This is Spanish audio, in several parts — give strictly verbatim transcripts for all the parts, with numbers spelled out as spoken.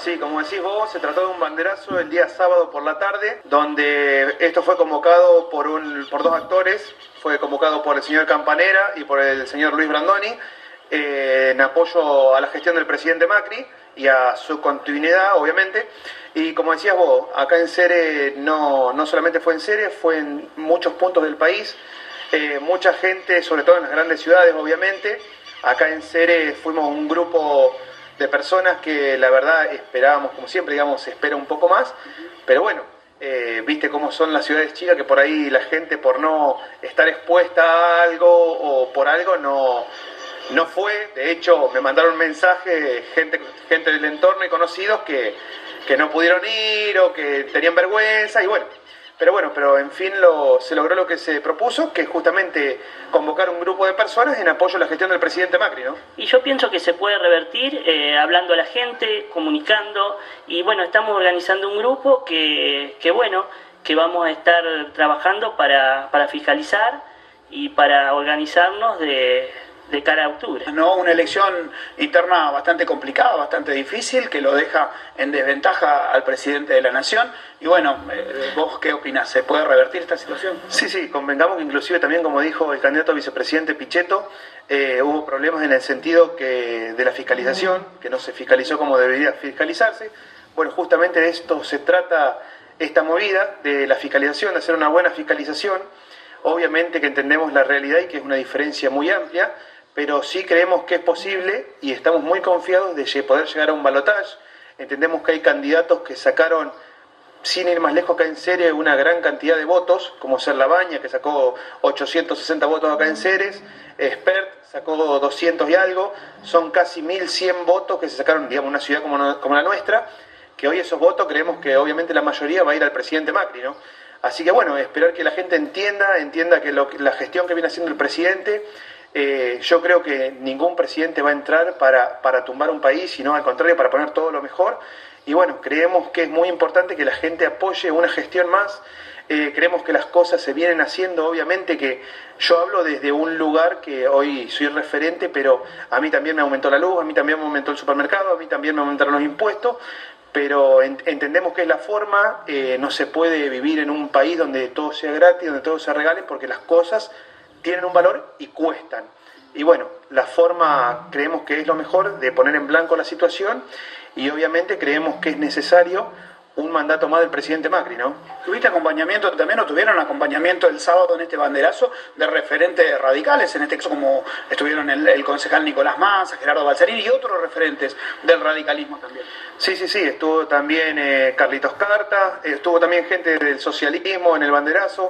Sí, como decís vos, se trató de un banderazo el día sábado por la tarde, donde esto fue convocado por, un, por dos actores, fue convocado por el señor Campanera y por el señor Luis Brandoni, eh, en apoyo a la gestión del presidente Macri y a su continuidad, obviamente. Y como decías vos, acá en Cere no, no solamente fue en Cere, fue en muchos puntos del país, eh, mucha gente, sobre todo en las grandes ciudades, obviamente. Acá en Cere fuimos un grupo de personas que la verdad esperábamos, como siempre, digamos, se espera un poco más, pero bueno, eh, viste cómo son las ciudades chicas, que por ahí la gente por no estar expuesta a algo o por algo no, no fue. De hecho, me mandaron un mensaje gente, gente del entorno y conocidos que, que no pudieron ir o que tenían vergüenza y bueno. Pero bueno, pero en fin lo, se logró lo que se propuso, que es justamente convocar un grupo de personas en apoyo a la gestión del presidente Macri, ¿no? Y yo pienso que se puede revertir eh, hablando a la gente, comunicando, y bueno, estamos organizando un grupo que, que bueno, que vamos a estar trabajando para, para fiscalizar y para organizarnos de... de cara a octubre. No, una elección interna bastante complicada, bastante difícil, que lo deja en desventaja al presidente de la nación. Y bueno, eh, ¿vos qué opinás? ¿Se puede revertir esta situación? Sí, sí, convengamos que inclusive también, como dijo el candidato a vicepresidente Pichetto, eh, hubo problemas en el sentido que de la fiscalización, que no se fiscalizó como debería fiscalizarse. Bueno, justamente de esto se trata esta movida, de la fiscalización, de hacer una buena fiscalización. Obviamente que entendemos la realidad y que es una diferencia muy amplia, pero sí creemos que es posible y estamos muy confiados de poder llegar a un balotaje. Entendemos que hay candidatos que sacaron, sin ir más lejos acá en Ceres, una gran cantidad de votos, como Ser Labaña, que sacó ochocientos sesenta votos acá en Ceres, Expert sacó doscientos y algo, son casi mil cien votos que se sacaron, digamos, en una ciudad como, no, como la nuestra, que hoy esos votos creemos que obviamente la mayoría va a ir al presidente Macri, ¿no? Así que bueno, esperar que la gente entienda, entienda que lo, la gestión que viene haciendo el presidente. Eh, yo creo que ningún presidente va a entrar para, para tumbar un país, sino al contrario, para poner todo lo mejor. Y bueno, creemos que es muy importante que la gente apoye una gestión más. Eh, creemos que las cosas se vienen haciendo, obviamente que yo hablo desde un lugar que hoy soy referente, pero a mí también me aumentó la luz, a mí también me aumentó el supermercado, a mí también me aumentaron los impuestos, pero ent entendemos que es la forma. Eh, no se puede vivir en un país donde todo sea gratis, donde todo se regale, porque las cosas tienen un valor y cuestan. Y bueno, la forma creemos que es lo mejor de poner en blanco la situación y obviamente creemos que es necesario un mandato más del presidente Macri, ¿no? ¿Tuviste acompañamiento también o tuvieron acompañamiento el sábado en este banderazo de referentes radicales? En este caso, como estuvieron el, el concejal Nicolás Massa, Gerardo Balsarini y otros referentes del radicalismo también. Sí, sí, sí, estuvo también eh, Carlitos Carta, estuvo también gente del socialismo en el banderazo,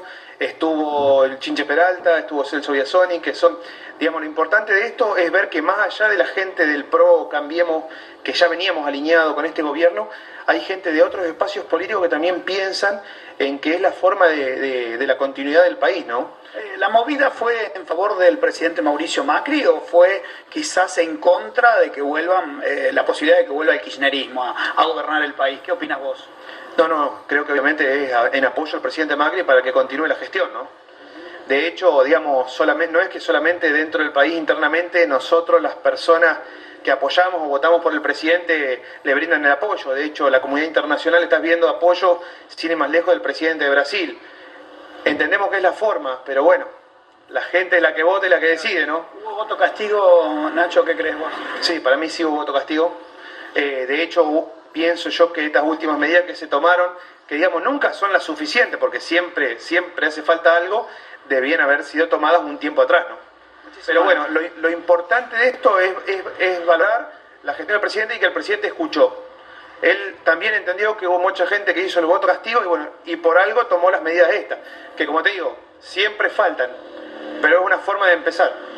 estuvo el Chinche Peralta, estuvo Celso Biasoni, que son, digamos, lo importante de esto es ver que más allá de la gente del PRO, Cambiemos, que ya veníamos alineados con este gobierno, hay gente de otros espacios políticos que también piensan en que es la forma de, de, de la continuidad del país, ¿no? Eh, ¿La movida fue en favor del presidente Mauricio Macri o fue quizás en contra de que vuelvan, eh, la posibilidad de que vuelva el kirchnerismo a, a gobernar el país? ¿Qué opinas vos? No, no, creo que obviamente es en apoyo al presidente Macri para que continúe la gestión, ¿no? De hecho, digamos, solamente, no es que solamente dentro del país, internamente, nosotros, las personas que apoyamos o votamos por el presidente, le brindan el apoyo. De hecho, la comunidad internacional está viendo apoyo, sin ir más lejos, del presidente de Brasil. Entendemos que es la forma, pero bueno, la gente es la que vota y la que decide, ¿no? ¿Hubo voto castigo, Nacho? ¿Qué crees vos? Sí, para mí sí hubo voto castigo. Eh, de hecho, pienso yo que estas últimas medidas que se tomaron, que digamos nunca son las suficientes, porque siempre, siempre hace falta algo, debían haber sido tomadas un tiempo atrás, ¿no? Pero bueno, lo, lo importante de esto es, es, es valorar la gestión del presidente y que el presidente escuchó. Él también entendió que hubo mucha gente que hizo el voto castigo y bueno, y por algo tomó las medidas estas, que como te digo, siempre faltan, pero es una forma de empezar.